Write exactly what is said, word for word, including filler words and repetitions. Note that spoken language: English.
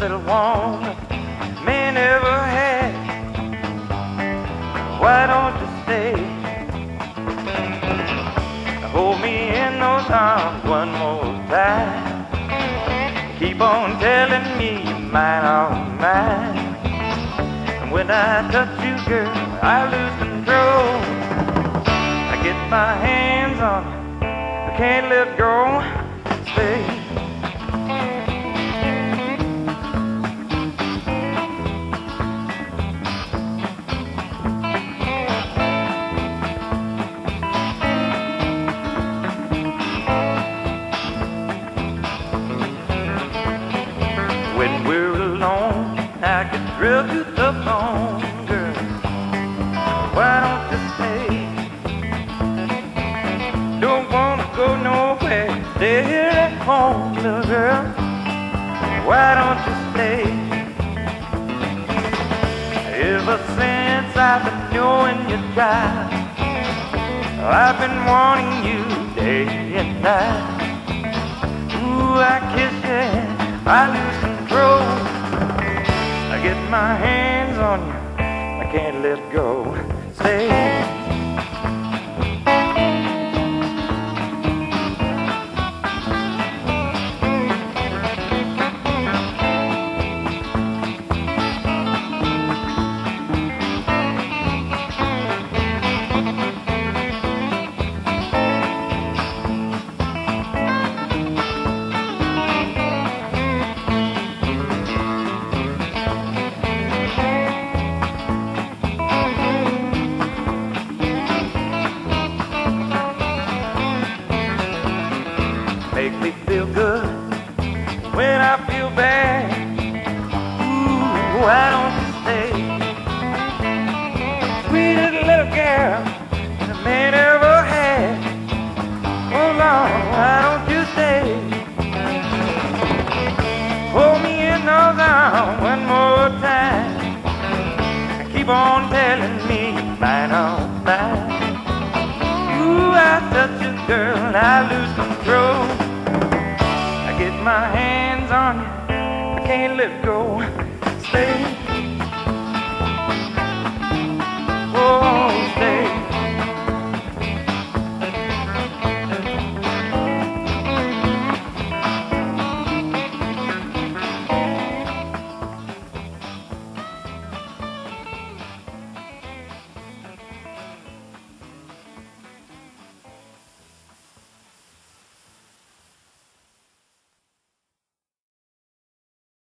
little woman man ever had. Why don't you stay? Hold me in those arms one more time. Keep on telling me you're mine, all mine. And when I touch you, girl, I lose control. I get my hands on you, I can't let go. Stay. When we're alone, I get drilled to the bone, girl. Why don't you stay? Don't wanna go nowhere, stay here at home, little girl. Why don't you stay? Ever since I've been knowing your child, I've been wanting you day and night. Ooh, I kiss you, I lose control. I get my hands on you, I can't let go. Stay. Make me feel good when I feel bad. Ooh, why don't you stay? Sweetest little girl the man ever had. Oh Lord, why don't you stay? Hold me in those arms one more time. Keep on telling me mine, oh mine. Ooh, I touch you, girl, and I lose control. Get my hands on you, I can't let go.